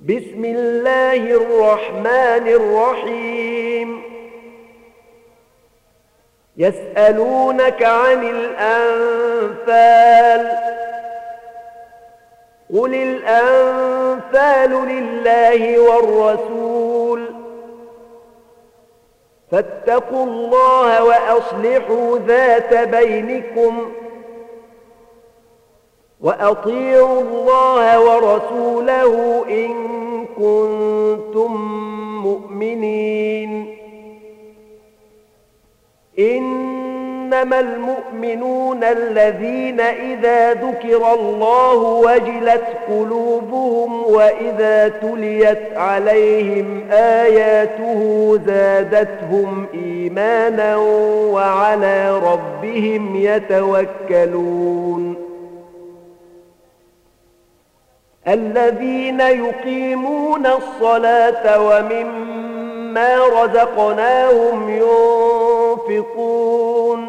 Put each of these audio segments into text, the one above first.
بسم الله الرحمن الرحيم يسألونك عن الأنفال قل الأنفال لله والرسول فاتقوا الله وأصلحوا ذات بينكم وأطيعوا الله ورسوله إن كنتم مؤمنين إنما المؤمنون الذين إذا ذكر الله وجلت قلوبهم وإذا تليت عليهم آياته زادتهم إيمانا وعلى ربهم يتوكلون الذين يقيمون الصلاة ومما رزقناهم ينفقون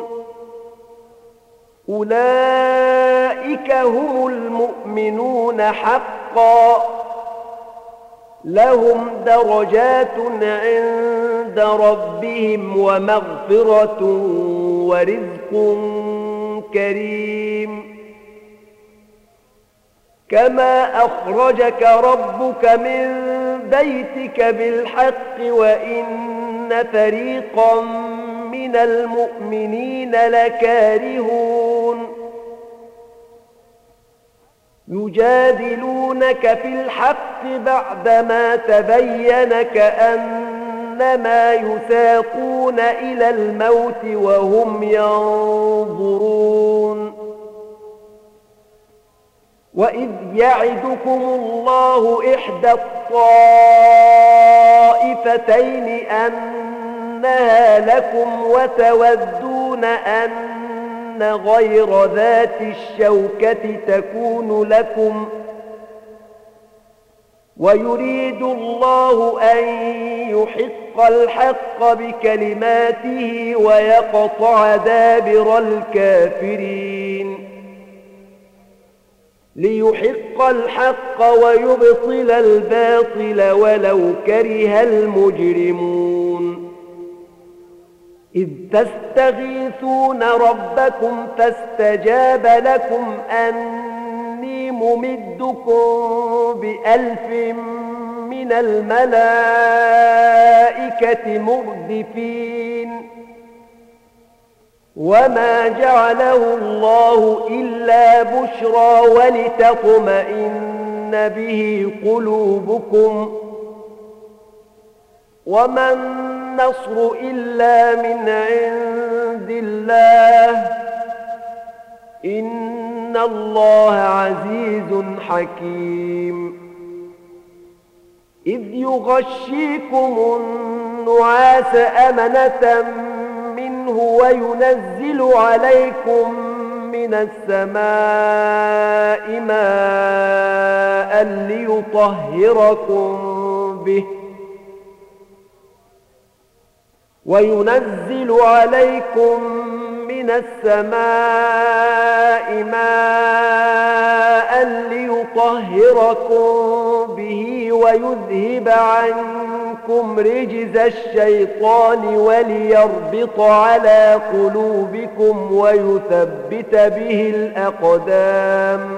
أولئك هم المؤمنون حقا لهم درجات عند ربهم ومغفرة ورزق كريم كما أخرجك ربك من بيتك بالحق وإن فريقا من المؤمنين لكارهون يجادلونك في الحق بعدما تبين كأنما يساقون إلى الموت وهم ينظرون وإذ يعدكم الله إحدى الطائفتين أنها لكم وتودون أن غير ذات الشوكة تكون لكم ويريد الله أن يحق الحق بكلماته ويقطع دابر الكافرين ليحق الحق ويبطل الباطل ولو كره المجرمون إذ تستغيثون ربكم فاستجاب لكم أني ممدكم ب1000 من الملائكة مردفين وما جعله الله إلا بشرى ولتطمئن به قلوبكم وما النصر إلا من عند الله إن الله عزيز حكيم إذ يغشيكم النعاس أمنة وينزل عليكم من السماء ماء ليطهركم به ويذهب عنكم رجز الشيطان وليربط على قلوبكم ويثبت به الأقدام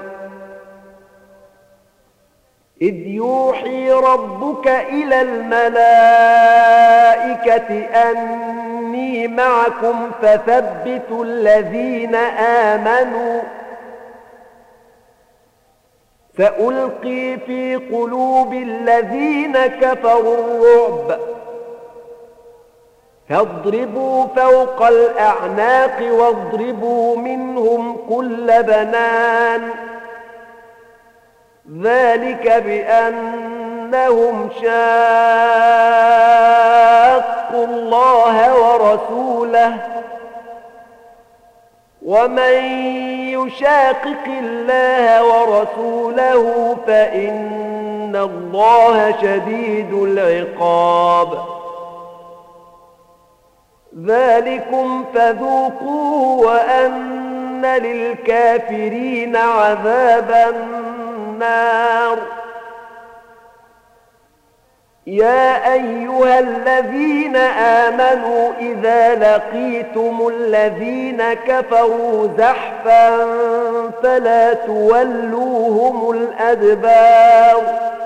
إذ يوحي ربك إلى الملائكة أني معكم فثبتوا الذين آمنوا سألقي في قلوب الذين كفروا الرعب فاضربوا فوق الأعناق واضربوا منهم كل بنان ذلك بأنهم شاقوا الله ورسوله ومن يشاقق الله ورسوله فإن الله شديد العقاب ذلكم فذوقوه وأن للكافرين عذاب النار يا أيها الذين آمنوا إذا لقيتم الذين كفروا زحفا فلا تولوهم الأدبار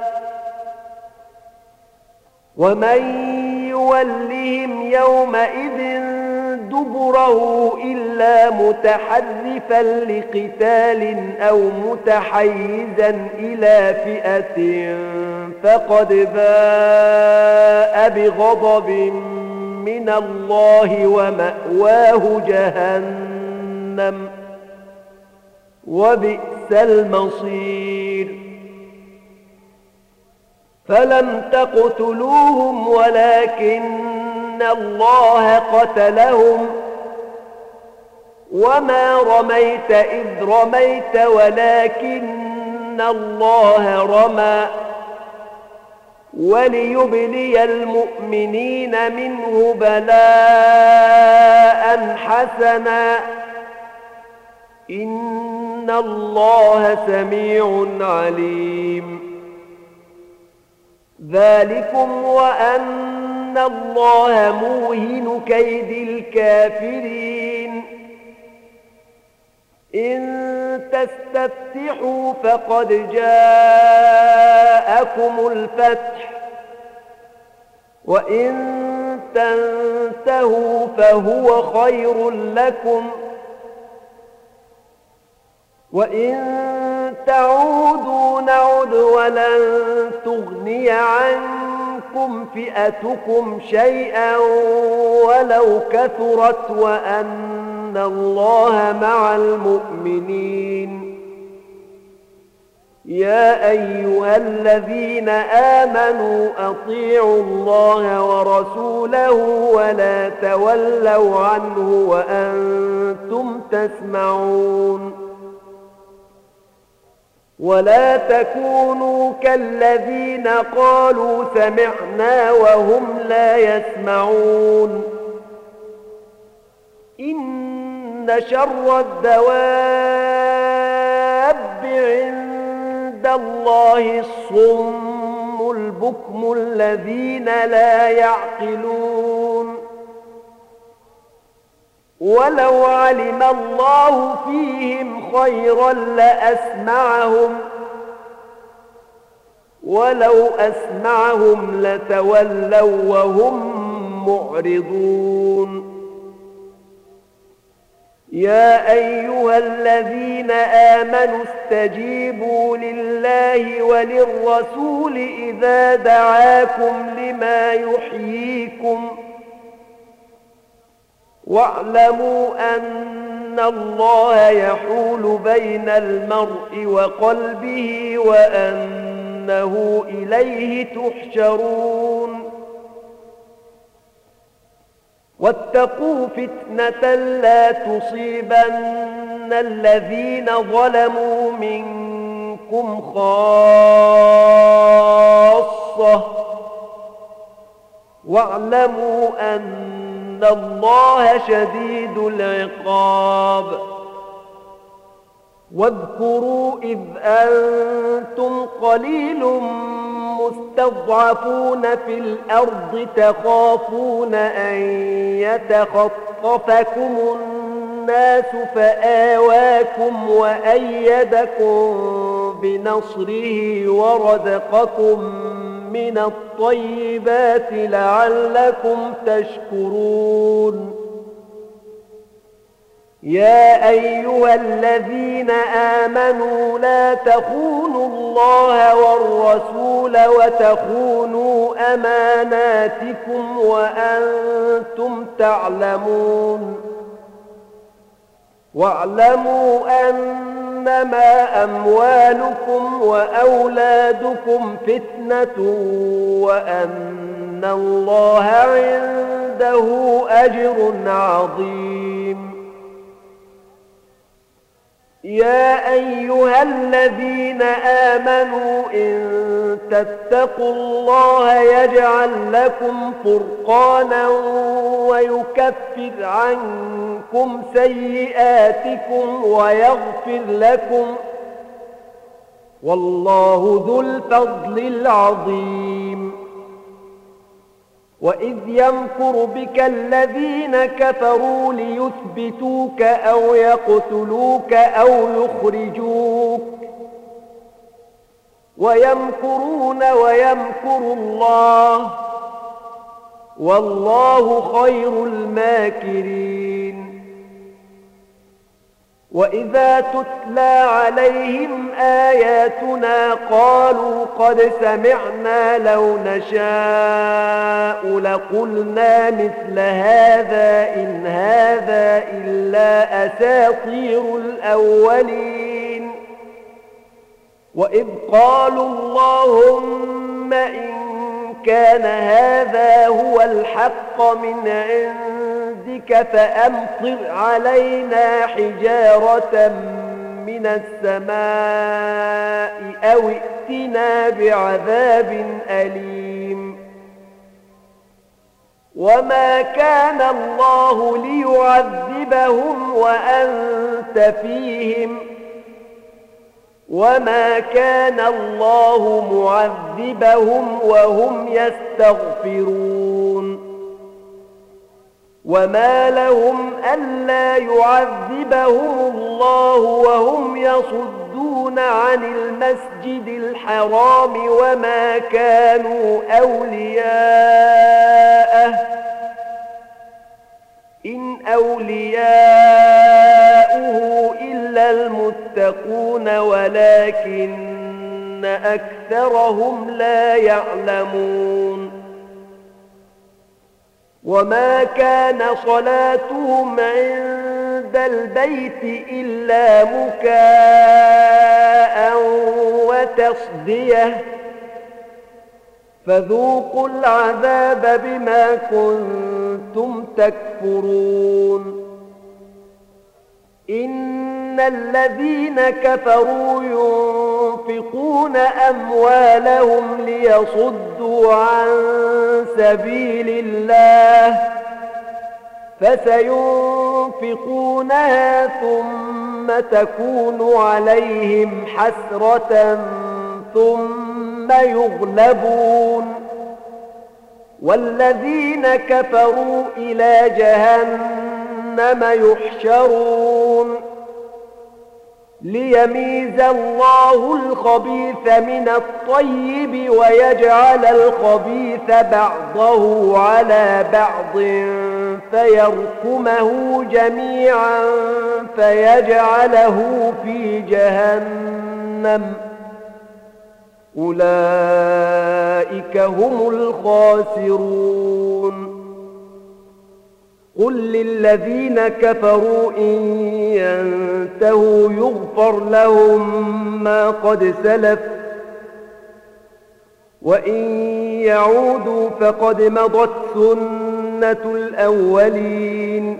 ومن يولهم يومئذ دبره إلا متحرفا لقتال أو متحيزا إلى فئة فقد باء بغضب من الله ومأواه جهنم وبئس المصير فلم تقتلوهم ولكن الله قتلهم وما رميت إذ رميت ولكن الله رمى وليبلي المؤمنين منه بلاء حسنا إن الله سميع عليم ذلكم وأن الله موهن كيد الكافرين إن تستفتحوا فقد جاءكم الفتح وإن تنتهوا فهو خير لكم وإن تعودوا نعد ولن تغني عنكم فئتكم شيئا ولو كثرت وأن الله مع المؤمنين يا أيها الذين آمنوا أطيعوا الله ورسوله ولا تولوا عنه وأنتم تسمعون ولا تكونوا كالذين قالوا سمعنا وهم لا يسمعون إن شر الدواب عند الله الصم البكم الذين لا يعقلون ولو علم الله فيهم خيرا لأسمعهم ولو أسمعهم لتولوا وهم معرضون يا أيها الذين آمنوا استجيبوا لله وللرسول إذا دعاكم لما يحييكم واعلموا أن الله يحول بين المرء وقلبه وأنه إليه تحشرون واتقوا فتنة لا تصيبن الذين ظلموا منكم خاصة واعلموا أن الله شديد العقاب واذكروا إذ أنتم قليل مستضعفون في الأرض تخافون أن يتخطفكم الناس فآواكم وأيدكم بنصره ورزقكم من الطيبات لعلكم تشكرون يا أيها الذين آمنوا لا تخونوا الله والرسول وتخونوا أماناتكم وأنتم تعلمون واعلموا أنما أموالكم وأولادكم فتنة وأن الله عنده أجر عظيم يا أيها الذين آمنوا إن تتقوا الله يجعل لكم فرقانا ويكفر عنكم سيئاتكم ويغفر لكم والله ذو الفضل العظيم وإذ يمكر بك الذين كفروا ليثبتوك أو يقتلوك أو يخرجوك ويمكرون ويمكر الله والله خير الماكرين وإذا تتلى عليهم آياتنا قالوا قد سمعنا لو نشاء لقلنا مثل هذا إن هذا إلا أساطير الأولين وإذ قالوا اللهم إن كان هذا هو الحق من عندك فأمطر علينا حجارة من السماء أو ائتنا بعذاب أليم وما كان الله ليعذبهم وأنت فيهم وما كان الله معذبهم وهم يستغفرون وما لهم ألا يعذبهم الله وهم يصدون عن المسجد الحرام وما كانوا أولياءه إن أولياؤه إلا المتقون ولكن أكثرهم لا يعلمون وما كان صلاتهم عند البيت إلا مكاء وتصدية فذوقوا العذاب بما كنتم تكفرون إن الذين كفروا ينفقون أموالهم ليصدوا عن سبيل الله فسينفقونها ثم تكون عليهم حسرة ثم يغلبون والذين كفروا إلى جهنم يحشرون ليميز الله الخبيث من الطيب ويجعل الخبيث بعضه على بعض فيركمه جميعا فيجعله في جهنم أولئك هم الخاسرون قل للذين كفروا إن ينتهوا يغفر لهم ما قد سلف وإن يعودوا فقد مضت سنة الأولين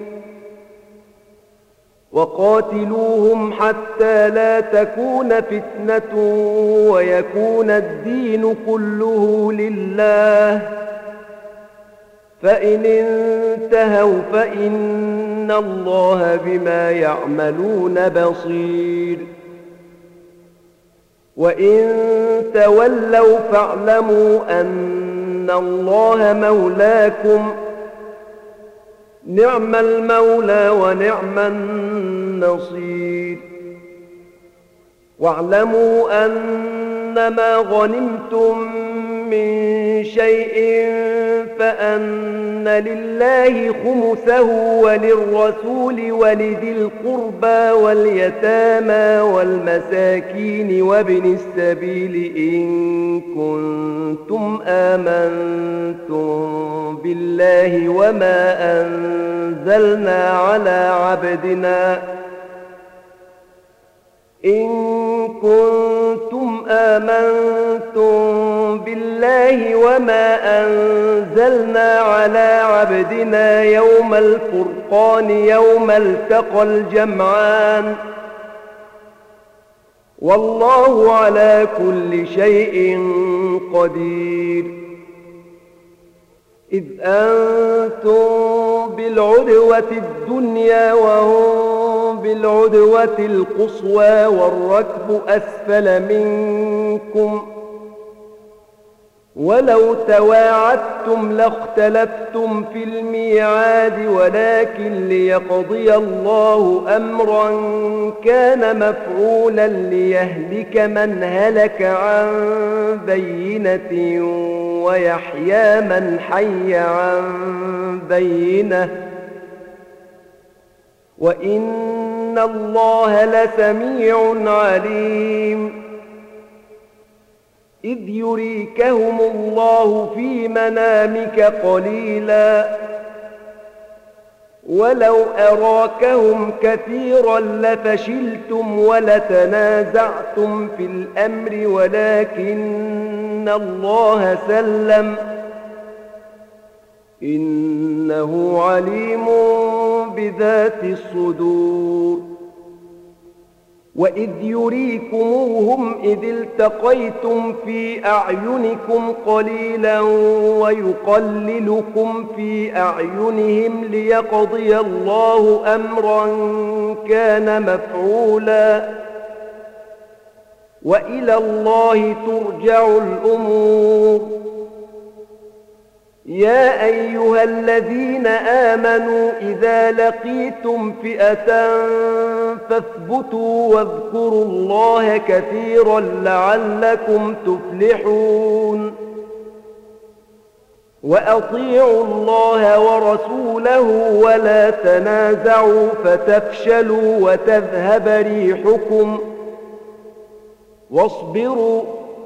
وقاتلوهم حتى لا تكون فتنة ويكون الدين كله لله فإن انتهوا فإن الله بما يعملون بصير وإن تولوا فاعلموا أن الله مولاكم نعم المولى ونعم النصير واعلموا أنما غنمتم من شيء فأن لله خمسه وللرسول ولذي القربى واليتامى والمساكين وابن السبيل إن كنتم آمنتم بالله وما أنزلنا على عبدنا بالله وما أنزلنا على عبدنا يوم الفرقان يوم التقى الجمعان والله على كل شيء قدير إذ أنتم بالعدوة الدنيا وهم بالعدوة القصوى والركب أسفل منكم ولو تواعدتم لاختلفتم في الميعاد ولكن ليقضي الله أمرا كان مفعولا ليهلك من هلك عن بينة ويحيى من حي عن بينة وإن الله لسميع عليم إذ يريكهم الله في منامك قليلا ولو أراكهم كثيرا لفشلتم ولتنازعتم في الأمر ولكن الله سلم إنه عليم بذات الصدور وإذ يريكموهم إذ التقيتم في أعينكم قليلا ويقللكم في أعينهم ليقضي الله أمرا كان مفعولا وإلى الله ترجع الأمور يا أيها الذين آمنوا إذا لقيتم فئة فاثبتوا واذكروا الله كثيرا لعلكم تفلحون وأطيعوا الله ورسوله ولا تنازعوا فتفشلوا وتذهب ريحكم واصبروا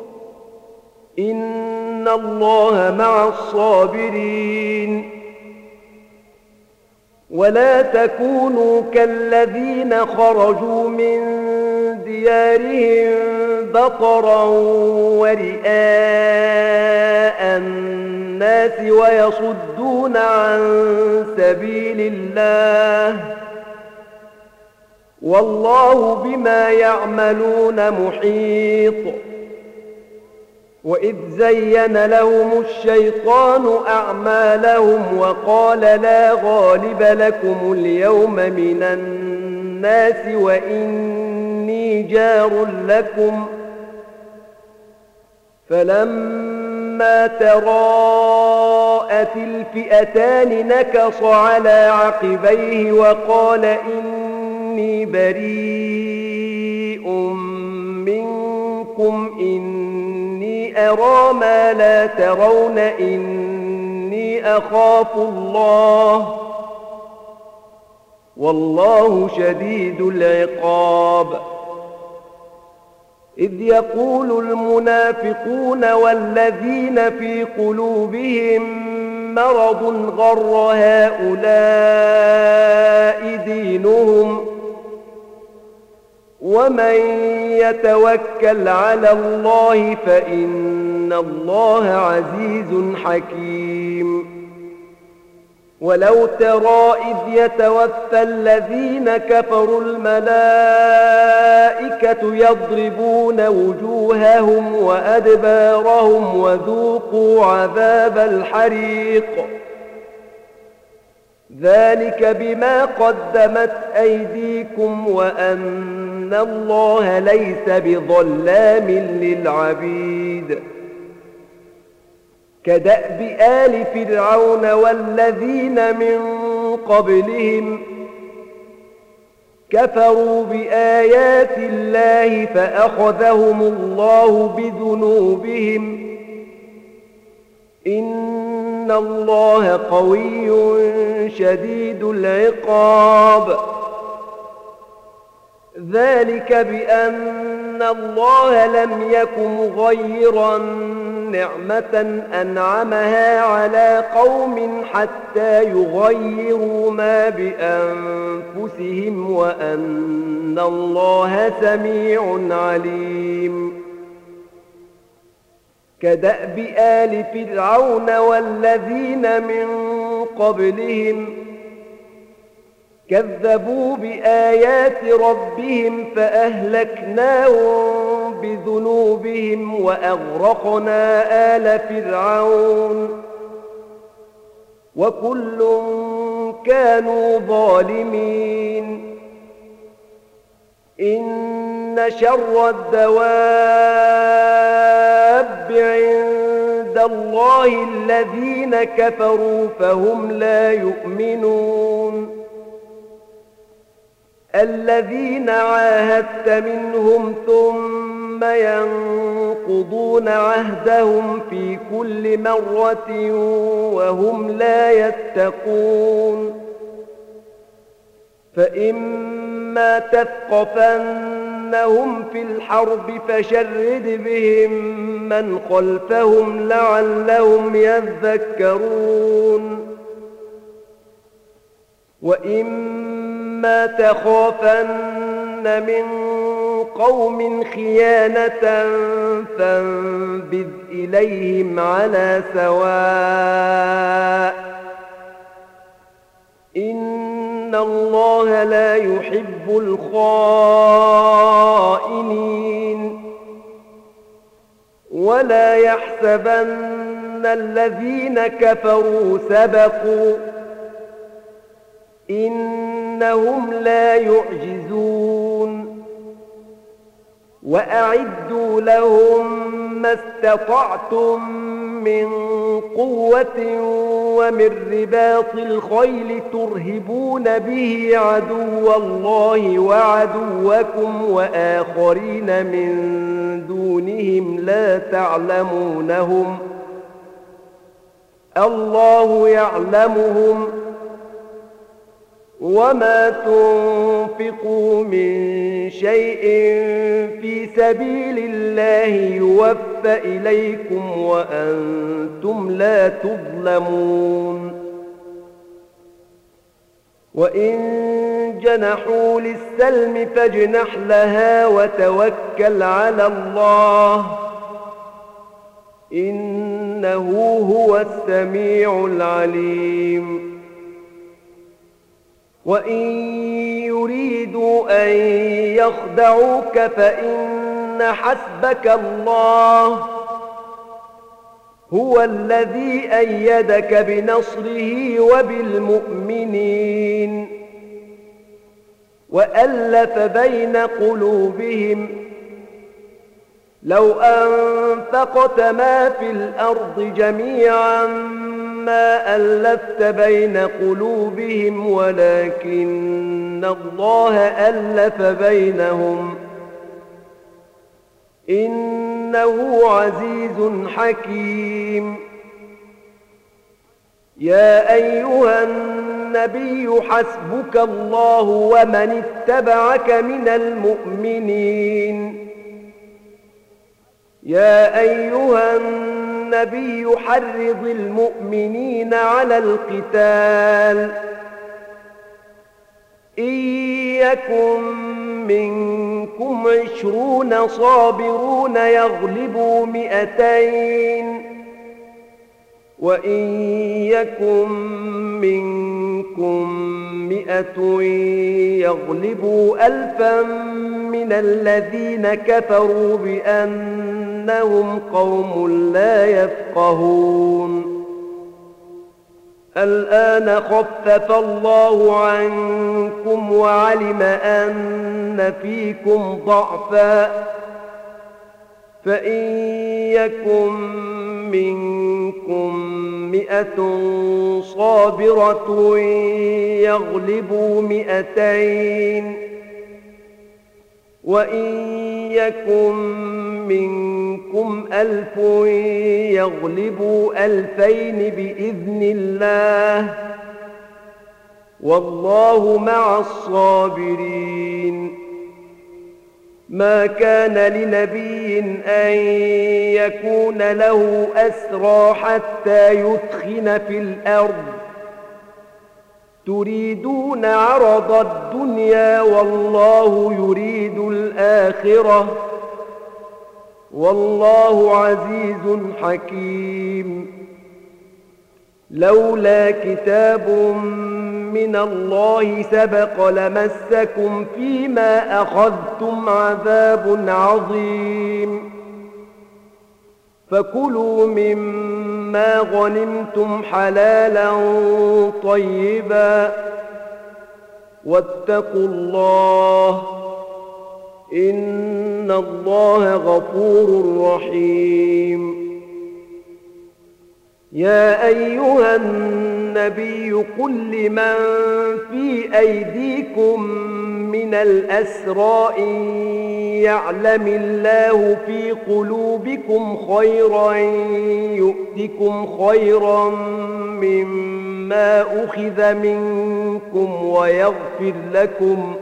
إن الله مع الصابرين ولا تكونوا كالذين خرجوا من ديارهم بطرا ورئاء الناس ويصدون عن سبيل الله والله بما يعملون محيط وإذ زين لهم الشيطان أعمالهم وقال لا غالب لكم اليوم من الناس وإني جار لكم فلما تراءت الفئتان نكص على عقبيه وقال إني بريء منكم إني أرى ما لا ترون إني أخاف الله والله شديد العقاب إذ يقول المنافقون والذين في قلوبهم مرض غر هؤلاء دينهم ومن يتوكل على الله فإن الله عزيز حكيم ولو ترى إذ يتوفى الذين كفروا الملائكة يضربون وجوههم وأدبارهم وذوقوا عذاب الحريق ذلك بما قدمت أيديكم وأن الله ليس بظلام للعبيد كدأب آل فرعون والذين من قبلهم كفروا بآيات الله فأخذهم الله بذنوبهم إن الله قوي شديد العقاب ذلك بأن الله لم يك مغيرا نعمة أنعمها على قوم حتى يغيروا ما بأنفسهم وأن الله سميع عليم كدأب آل فرعون والذين من قبلهم كذبوا بآيات ربهم فأهلكناهم بذنوبهم وأغرقنا آل فرعون وكل كانوا ظالمين إن شر الدواب عند الله الذين كفروا فهم لا يؤمنون الذين عاهدت منهم ثم ينقضون عهدهم في كل مرة وهم لا يتقون فإما تثقفنهم في الحرب فشرد بهم من خلفهم لعلهم يذكرون وإما تخافن من قوم خيانة فانبذ إليهم على سواء إن الله لا يحب الخائنين ولا يحسبن الذين كفروا سبقوا إنهم لا يعجزون وأعدوا لهم ما استطعتم من قوة ومن رباط الخيل ترهبون به عدو الله وعدوكم وآخرين من دونهم لا تعلمونهم الله يعلمهم وما تنفقوا من شيء في سبيل الله يوفى إليكم وأنتم لا تظلمون وإن جنحوا للسلم فاجنح لها وتوكل على الله إنه هو السميع العليم وإن يريدوا أن يخدعوك فإن حسبك الله هو الذي أيدك بنصره وبالمؤمنين وألف بين قلوبهم لو أنفقت ما في الأرض جميعا ما ألفت بين قلوبهم ولكن الله ألف بينهم إنه عزيز حكيم يا أيها النبي حسبك الله ومن اتبعك من المؤمنين يا أيها النبي حرض المؤمنين على القتال إن يكن منكم 20 صابرون يغلبوا 200 وإن يكن منكم 100 يغلبوا 1000 من الذين كفروا بأنهم قوم لا يفقهون الآن خفف الله عنكم وعلم أن فيكم ضعفا فإن يكن منكم 100 صابرة يغلبوا 200 وإن يكن منكم 1000 يغلبوا 2000 بإذن الله والله مع الصابرين ما كان لنبي أن يكون له أسرى حتى يثخن في الأرض تريدون عرض الدنيا والله يريد الآخرة والله عزيز حكيم لولا كتاب من الله سبق لمسكم فيما أخذتم عذاب عظيم فكلوا مما غنمتم حلالا طيبا واتقوا الله إن الله غفور رحيم يا أيها النبي قل لمن في أيديكم من الأسرى إن يعلم الله في قلوبكم خيرا يؤتكم خيرا مما أخذ منكم ويغفر لكم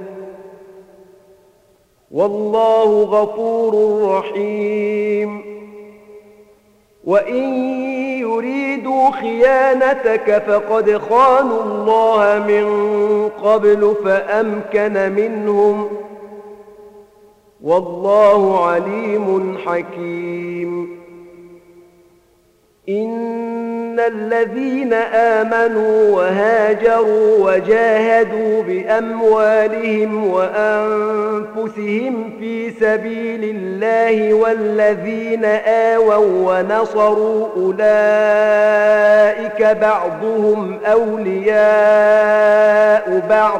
والله غفور رحيم. وإن يريدوا خيانتك فقد خانوا الله من قبل فأمكن منهم والله عليم حكيم. إن الذين آمنوا وهاجروا وجاهدوا بأموالهم وأنفسهم في سبيل الله والذين آووا ونصروا أولئك بعضهم أولياء بعض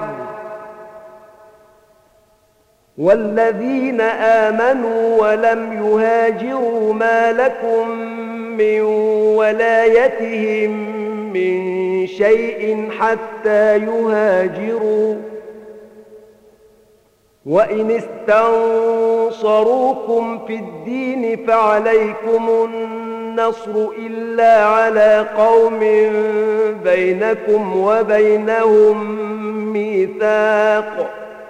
والذين آمنوا ولم يهاجروا ما لكم من ولايتهم من شيء حتى يهاجروا وإن استنصروكم في الدين فعليكم النصر إلا على قوم بينكم وبينهم ميثاق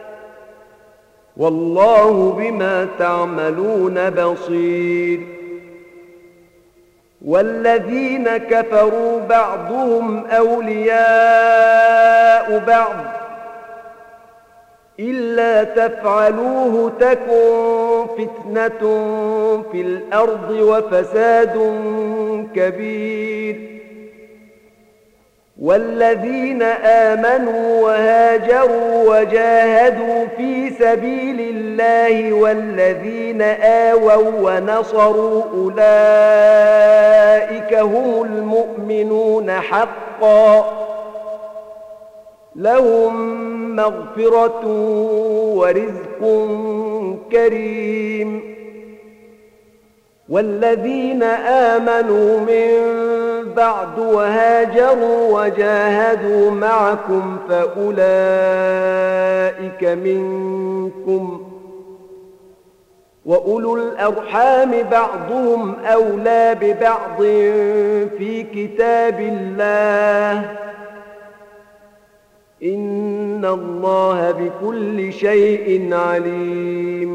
والله بما تعملون بصير. والذين كفروا بعضهم أولياء بعض إلا تفعلوه تكن فتنة في الأرض وفساد كبير. والذين آمنوا وهاجروا وجاهدوا في سبيل الله والذين آووا ونصروا أولئك هم المؤمنون حقا لهم مغفرة ورزق كريم. والذين آمنوا من بعد وهاجروا وجاهدوا معكم فأولئك منكم وأولو الأرحام بعضهم أولى ببعض في كتاب الله إن الله بكل شيء عليم.